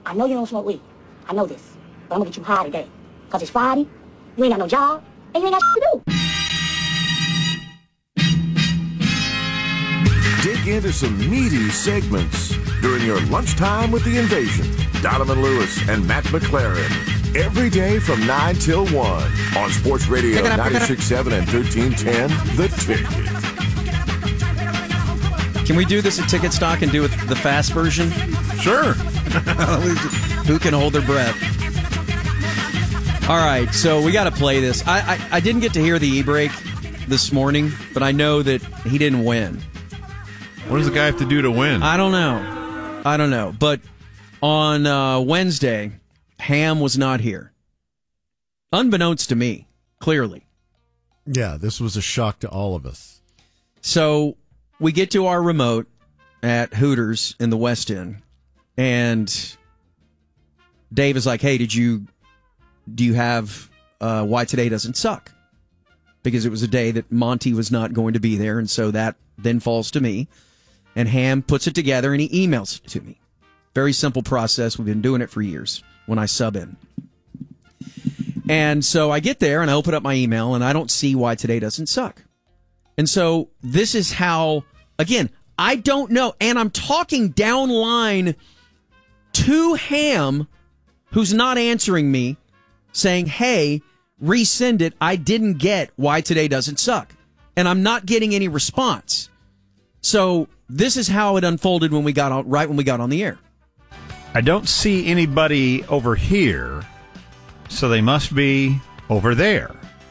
I know you don't smoke weed. I know this. But I'm gonna get you high today. Because it's Friday, you ain't got no job, and you ain't got shit to do. Dig into some meaty segments during your lunchtime with the Invasion. Donovan Lewis and Matt McLaren. Every day from 9 till 1 on Sports Radio 96.7 and 1310, The Ticket. Can we do this at Ticket Stock and do it the fast version? Sure. Who can hold their breath? All right, so we got to play this. I didn't get to hear the e-break this morning, but I know that he didn't win. What does the guy have to do to win? I don't know. But on Wednesday, Ham was not here. Unbeknownst to me, clearly. Yeah, this was a shock to all of us. So we get to our remote at Hooters in the West End, and Dave is like, hey, do you have Why Today Doesn't Suck? Because it was a day that Monty was not going to be there, and so that then falls to me. And Ham puts it together, and he emails it to me. Very simple process. We've been doing it for years when I sub in. And so I get there, and I open up my email, and I don't see Why Today Doesn't Suck. And so this is how, again, I don't know. And I'm talking down line to Ham, who's not answering me, saying, hey, resend it. I didn't get Why Today Doesn't Suck. And I'm not getting any response. So this is how it unfolded when we got on the air. I don't see anybody over here, so they must be over there.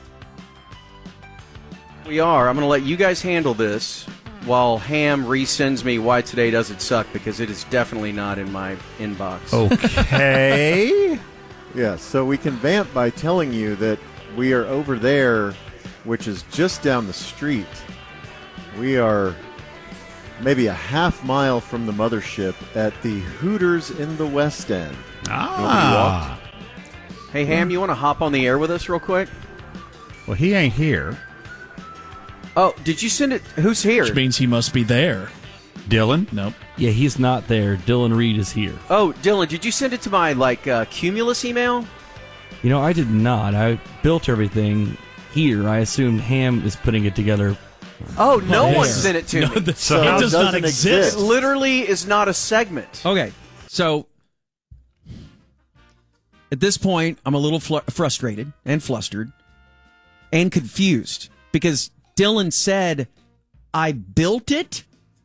We are. I'm going to let you guys handle this while Ham resends me Why Today Doesn't Suck, because it is definitely not in my inbox. Okay. Yeah, so we can vamp by telling you that we are over there, which is just down the street. We are maybe a half mile from the mothership at the Hooters in the West End. Ah. Hey, Ham, you want to hop on the air with us real quick? Well, he ain't here. Oh, did you send it? Who's here? Which means he must be there. Dylan? Nope. Yeah, he's not there. Dylan Reed is here. Oh, Dylan, did you send it to my, Cumulus email? You know, I did not. I built everything here. I assumed Ham is putting it together. Oh, no one sent it to me. So it does not exist. It literally is not a segment. Okay, so at this point, I'm a little frustrated and flustered and confused because Dylan said, I built it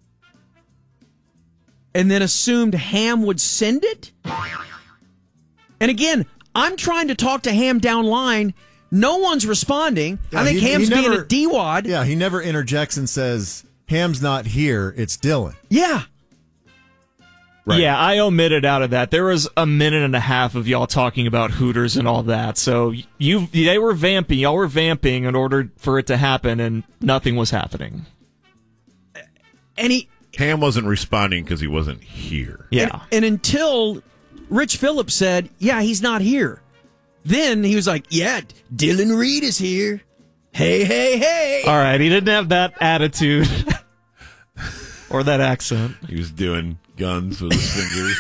and then assumed Ham would send it. And again, I'm trying to talk to Ham downline. No one's responding. Yeah, I think Ham's being a D-wad. Yeah, he never interjects and says, Ham's not here, it's Dylan. Yeah. Right. Yeah, I omitted out of that. There was a minute and a half of y'all talking about Hooters and all that. So they were vamping. Y'all were vamping in order for it to happen, and nothing was happening. And Ham wasn't responding because he wasn't here. Yeah. And until Rich Phillips said, yeah, he's not here. Then he was like, yeah, Dylan Reed is here. Hey, hey, hey. All right, he didn't have that attitude or that accent. He was doing guns with his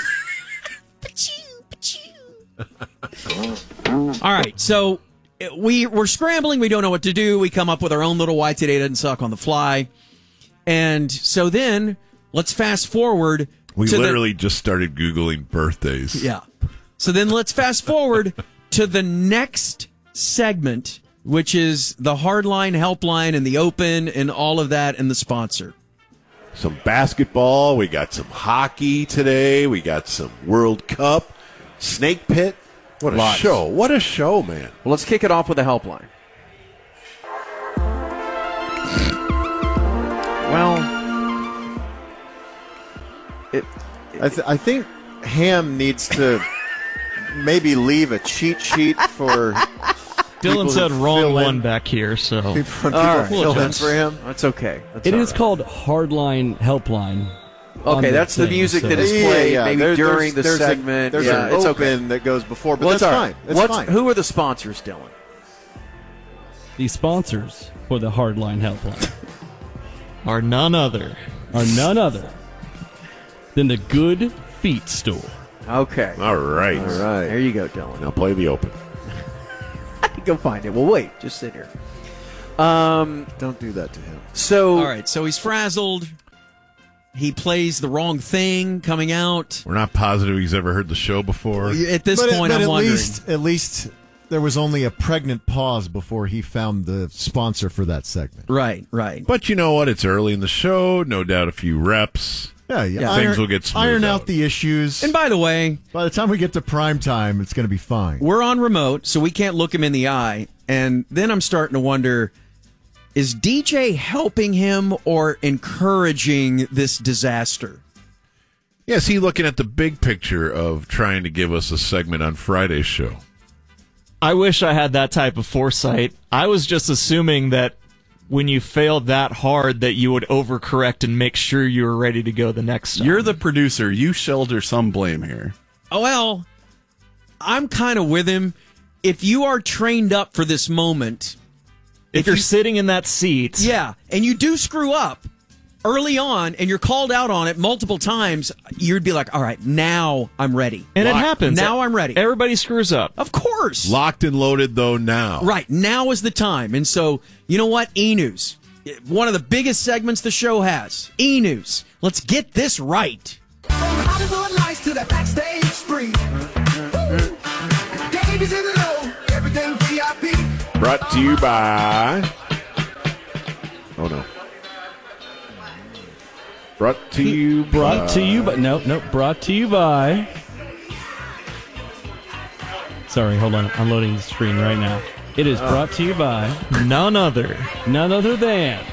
fingers. All right, so we're scrambling. We don't know what to do. We come up with our own little Why Today Doesn't Suck on the fly. And so then let's fast forward. We literally just started Googling birthdays. Yeah. So then let's fast forward to the next segment, which is the Hardline Helpline and the Open and all of that and the sponsor. Some basketball. We got some hockey today. We got some World Cup. Snake Pit. What a show. What a show, man. Well, let's kick it off with the Helpline. Well, I think Ham needs to maybe leave a cheat sheet for Dylan said wrong one back here, so fill in for him. That's okay. It is called Hardline Helpline. Okay, that's the music that is played maybe during the segment. There's an open that goes before, but that's fine. That's fine. Who are the sponsors, Dylan? The sponsors for the Hardline Helpline are none other than the Good Feet Store. Okay. All right. All right. There you go, Dylan. Now play the open. Go find it. Well, wait. Just sit here. Don't do that to him. So, all right. So he's frazzled. He plays the wrong thing coming out. We're not positive he's ever heard the show before. At this point, I'm wondering. At least there was only a pregnant pause before he found the sponsor for that segment. Right, right. But you know what? It's early in the show. No doubt a few reps. Yeah. Things will get smoothed iron out the issues. And by the way, by the time we get to prime time, it's going to be fine. We're on remote, so we can't look him in the eye. And then I'm starting to wonder, is DJ helping him or encouraging this disaster? Yes, he looking at the big picture of trying to give us a segment on Friday's show. I wish I had that type of foresight. I was just assuming that when you failed that hard that you would overcorrect and make sure you were ready to go the next time. You're the producer. You shoulder some blame here. Oh, well, I'm kind of with him. If you are trained up for this moment... If you're sitting in that seat... Yeah, and you do screw up early on and you're called out on it multiple times, you'd be like, all right, now I'm ready. And it happens. Now I'm ready. Everybody screws up. Of course. Locked and loaded, though, now. Right, now is the time. And so, you know what? E-News. One of the biggest segments the show has. E-News. Let's get this right. From Hollywood lights to the backstage spree. Davies in the low, everything VIP. Brought to you by... Oh, no. Brought to you by... Brought to you by... Sorry, hold on. I'm loading the screen right now. It is brought to you by... None other than...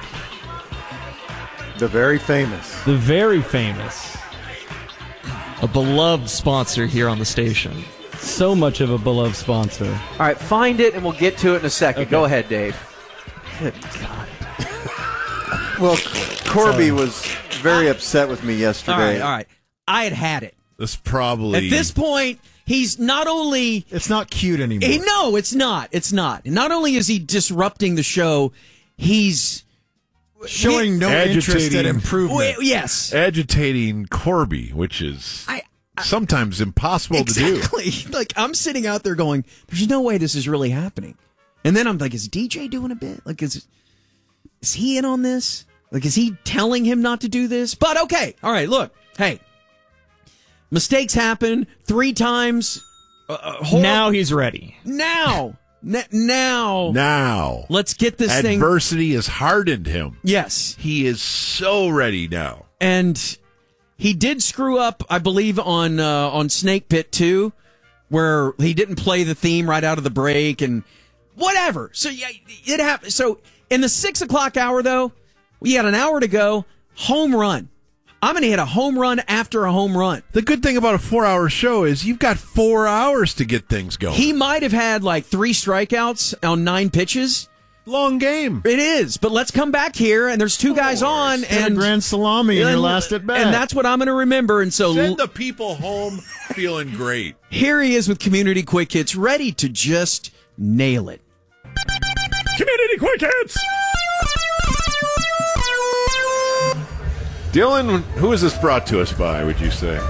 The very famous. The very famous. A beloved sponsor here on the station. So much of a beloved sponsor. All right, find it, and we'll get to it in a second. Okay. Go ahead, Dave. Good God. Well, Corby was very upset with me yesterday. All right. I had it. This probably... At this point, he's not only... It's not cute anymore. No, it's not. It's not. Not only is he disrupting the show, he's... Showing no interest in improvement. Yes. Agitating Corby, which is... sometimes impossible to do. Exactly. Like, I'm sitting out there going, there's no way this is really happening. And then I'm like, is DJ doing a bit? Like, is he in on this? Like, is he telling him not to do this? But okay. All right, look. Hey. Mistakes happen 3 times. Now he's ready. Now. Let's get this thing. Adversity has hardened him. Yes. He is so ready now. And... he did screw up, I believe, on Snake Pit 2, where he didn't play the theme right out of the break and whatever. So, yeah, it happened. So, in the 6 o'clock hour, though, we had an hour to go. Home run. I'm going to hit a home run after a home run. The good thing about a 4-hour show is you've got 4 hours to get things going. He might have had like 3 strikeouts on 9 pitches. Long game. It is, but let's come back here, and there's 2 guys on, and a grand salami in your last at bat, and that's what I'm going to remember. And so send the people home feeling great. Here he is with Community Quick Hits, ready to just nail it. Community Quick Hits. Dylan, who is this brought to us by? Would you say?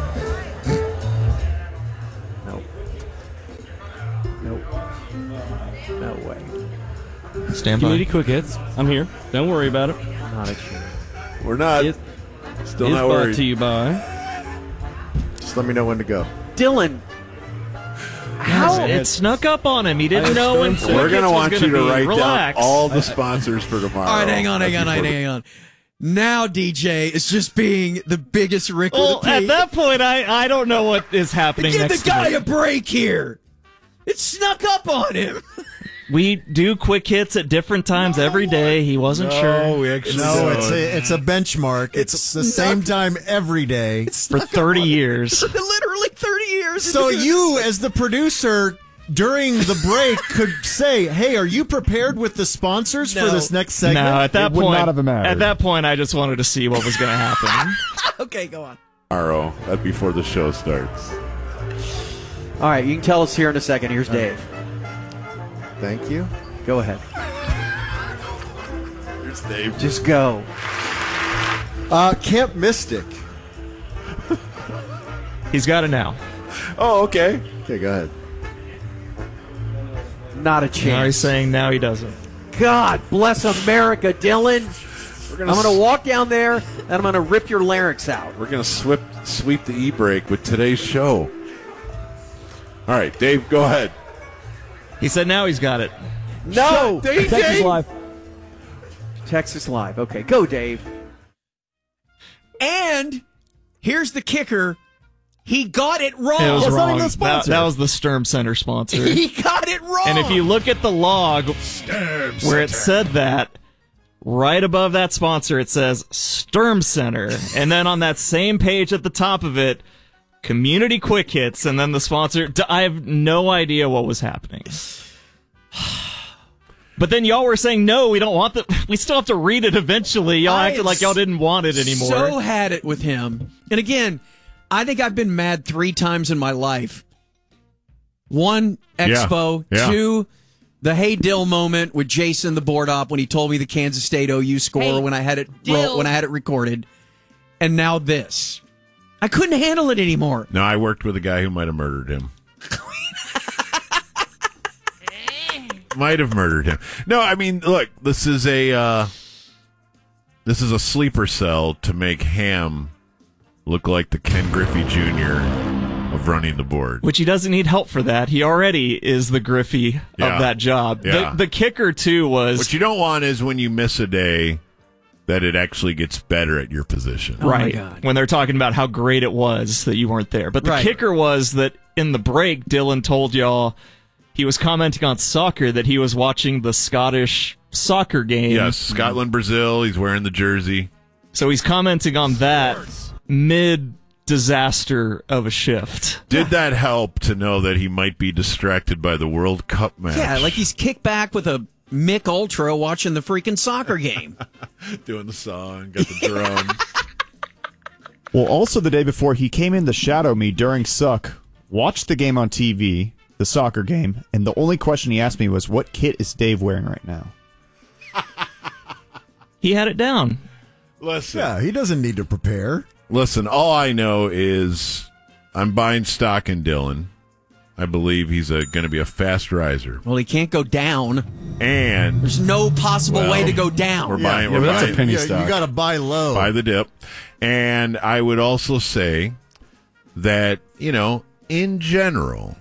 No way. Stand by. Community Quick Hits. I'm here. Don't worry about it. Not a chance. We're not. Still not worried. Brought to you by... Just let me know when to go. Dylan. How? It snuck up on him. He didn't know when Quick We're going to Hits want was you to gonna be. write Relax. down all the sponsors for tomorrow. All right, hang on. Now DJ is just being the biggest Rick with a P. At that point, I don't know what is happening Give next the guy to me. a break here. It snuck up on him. We do Quick Hits at different times every day. He wasn't sure. We actually it's a benchmark. It's the same time every day for 30 years. Literally 30 years. So you, as the producer, during the break, could say, "Hey, are you prepared with the sponsors for this next segment?" No, at that it would point, not have mattered. At that point, I just wanted to see what was going to happen. Okay, go on. Tomorrow, that's before the show starts. All right, you can tell us here in a second. Here's Dave. Thank you. Go ahead. Here's Dave. Just go. Camp Mystic. He's got it now. Oh, okay. Okay, go ahead. Not a Now chance. he's saying now he doesn't. God bless America, Dylan. I'm going to walk down there and I'm going to rip your larynx out. We're going to sweep the e-break with today's show. All right, Dave, go ahead. He said now he's got it. No! DJ! Texas Live. Texas Live. Okay, go, Dave. And here's the kicker. He got it wrong. It was That's not wrong. even the sponsor. That was the Sturm Center sponsor. He got it wrong. And if you look at the log where it said that, right above that sponsor, it says Sturm Center. And then on that same page at the top of it, Community Quick Hits, and then the sponsor. I have no idea what was happening. But then y'all were saying, no, we don't want the. We still have to read it eventually. Y'all acted like y'all didn't want it anymore. So had it with him. And again, I think I've been mad 3 times in my life. 1, Expo. Yeah. 2, the Hey Dill moment with Jason, the board op, when he told me the Kansas State OU score when I had it recorded. And now this. I couldn't handle it anymore. No, I worked with a guy who might have murdered him. Might have murdered him. No, I mean, look, this is a sleeper cell to make Ham look like the Ken Griffey Jr. of running the board. Which he doesn't need help for that. He already is the Griffey of that job. Yeah. The kicker, too, was... What you don't want is when you miss a day that it actually gets better at your position. Oh, right. my God. When they're talking about how great it was that you weren't there. But the kicker was that in the break, Dylan told y'all he was commenting on soccer, that he was watching the Scottish soccer game. Yes, Scotland, Brazil. He's wearing the jersey. So he's commenting on that mid-disaster of a shift. Did that help to know that he might be distracted by the World Cup match? Yeah, like he's kicked back with a Mick Ultra watching the freaking soccer game. Doing the song, got the drum. Well, also the day before, he came in to shadow me during Suck, watched the game on TV, the soccer game, and the only question he asked me was, what kit is Dave wearing right now? He had it down. Listen. Yeah, he doesn't need to prepare. Listen, all I know is I'm buying stock in Dylan. I believe he's going to be a fast riser. Well, he can't go down. And there's no possible way to go down. We're buying. That's buying, a penny stock. You got to buy low. Buy the dip. And I would also say that, in general,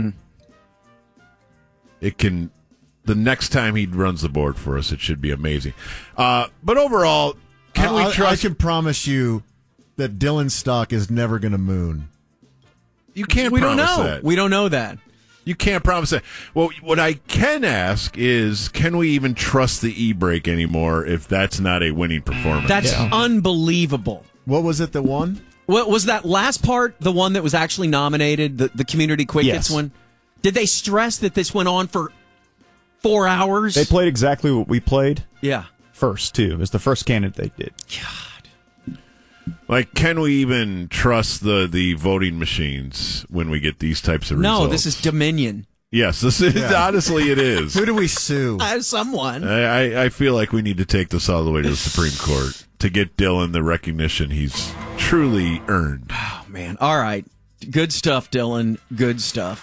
it can. The next time he runs the board for us, it should be amazing. But overall, can we trust? I can promise you that Dylan's stock is never going to moon. You can't We don't promise know. that. We don't know that. You can't promise that. Well, what I can ask is, can we even trust the e-brake anymore if that's not a winning performance? That's unbelievable. What was it that won? What was that last part, the one that was actually nominated, the Community Quick Hits one? Did they stress that this went on for 4 hours? They played exactly what we played. Yeah. First, too. It was the first candidate they did. God. Like, can we even trust the voting machines when we get these types of results? No, this is Dominion. Yes, this is. Honestly, it is. Who do we sue? Someone. I feel like we need to take this all the way to the Supreme Court to get Dylan the recognition he's truly earned. Oh, man. All right. Good stuff, Dylan. Good stuff.